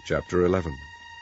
Chapter 11.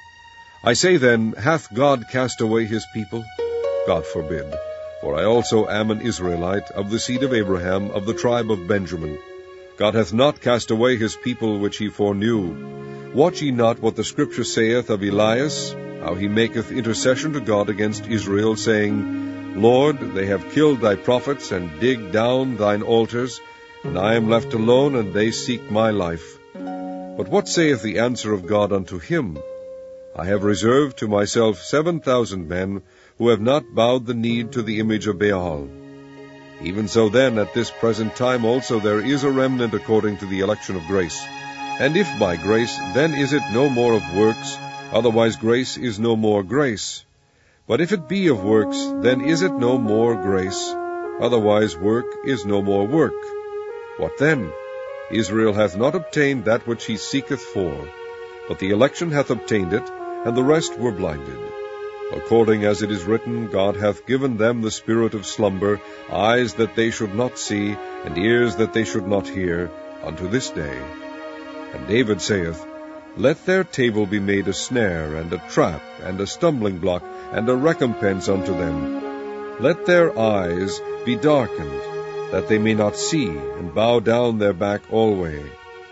I say then, hath God cast away his people? God forbid. For I also am an Israelite, of the seed of Abraham, of the tribe of Benjamin. God hath not cast away his people which he foreknew. Watch ye not what the Scripture saith of Elias, how he maketh intercession to God against Israel, saying, Lord, they have killed thy prophets, and digged down thine altars, and I am left alone, and they seek my life. But what saith the answer of God unto him? I have reserved to myself 7,000 men, who have not bowed the knee to the image of Baal. Even so then, at this present time also there is a remnant according to the election of grace. And if by grace, then is it no more of works, otherwise grace is no more grace. But if it be of works, then is it no more grace, otherwise work is no more work. What then? Israel hath not obtained that which he seeketh for, but the election hath obtained it, and the rest were blinded. According as it is written, God hath given them the spirit of slumber, eyes that they should not see, and ears that they should not hear, unto this day. And David saith, Let their table be made a snare, and a trap, and a stumbling block, and a recompense unto them. Let their eyes be darkened, that they may not see, and bow down their back alway.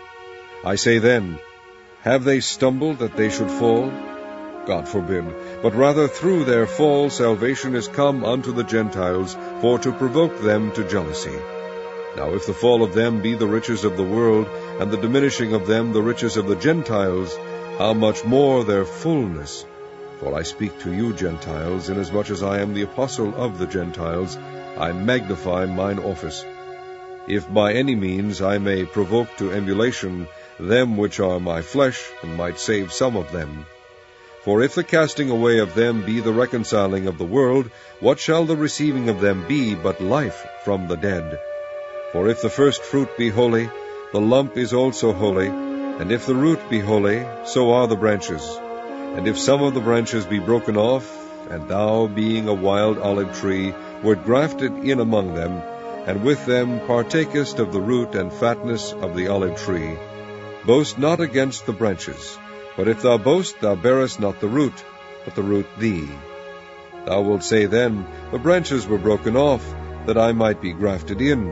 I say then, have they stumbled that they should fall? God forbid. But rather through their fall salvation is come unto the Gentiles, for to provoke them to jealousy. Now if the fall of them be the riches of the world, and the diminishing of them the riches of the Gentiles, how much more their fullness? For I speak to you, Gentiles, inasmuch as I am the apostle of the Gentiles, I magnify mine office. If by any means I may provoke to emulation them which are my flesh, and might save some of them. For if the casting away of them be the reconciling of the world, what shall the receiving of them be but life from the dead? For if the first fruit be holy, the lump is also holy, and if the root be holy, so are the branches. And if some of the branches be broken off, and thou, being a wild olive tree, wert grafted in among them, and with them partakest of the root and fatness of the olive tree, boast not against the branches. But if thou boast, thou bearest not the root, but the root thee. Thou wilt say then, the branches were broken off, that I might be grafted in.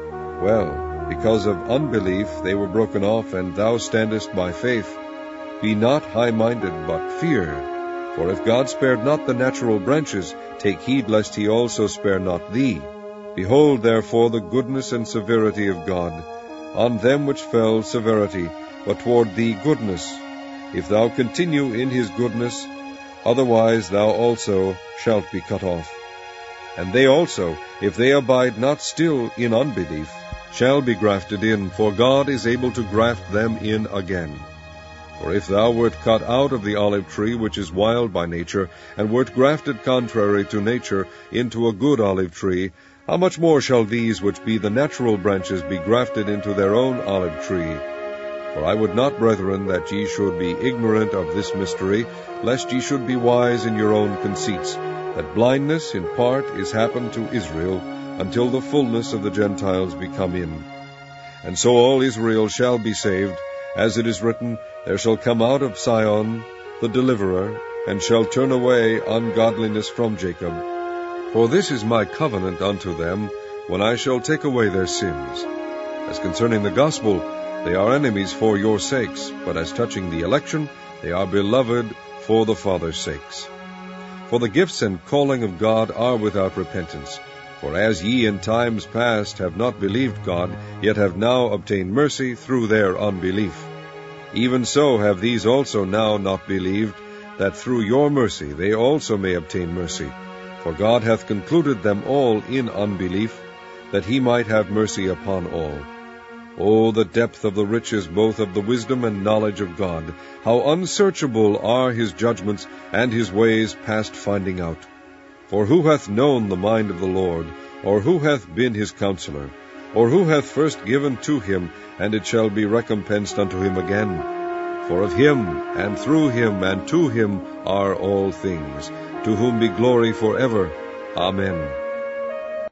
Well, because of unbelief they were broken off, and thou standest by faith. Be not high-minded, but fear. For if God spared not the natural branches, take heed lest he also spare not thee. Behold therefore the goodness and severity of God. On them which fell severity, but toward thee goodness, if thou continue in his goodness, otherwise thou also shalt be cut off. And they also, if they abide not still in unbelief, shall be grafted in, for God is able to graft them in again. For if thou wert cut out of the olive tree which is wild by nature, and wert grafted contrary to nature into a good olive tree, how much more shall these which be the natural branches be grafted into their own olive tree? For I would not, brethren, that ye should be ignorant of this mystery, lest ye should be wise in your own conceits, that blindness in part is happened to Israel, until the fullness of the Gentiles be come in. And so all Israel shall be saved, as it is written, There shall come out of Sion the deliverer, and shall turn away ungodliness from Jacob. For this is my covenant unto them, when I shall take away their sins. As concerning the gospel, they are enemies for your sakes, but as touching the election, they are beloved for the Father's sakes. For the gifts and calling of God are without repentance. For as ye in times past have not believed God, yet have now obtained mercy through their unbelief, even so have these also now not believed, that through your mercy they also may obtain mercy. For God hath concluded them all in unbelief, that he might have mercy upon all. O the depth of the riches both of the wisdom and knowledge of God! How unsearchable are his judgments, and his ways past finding out! For who hath known the mind of the Lord? Or who hath been his counselor? Or who hath first given to him, and it shall be recompensed unto him again? For of him, and through him, and to him are all things, to whom be glory for ever. Amen.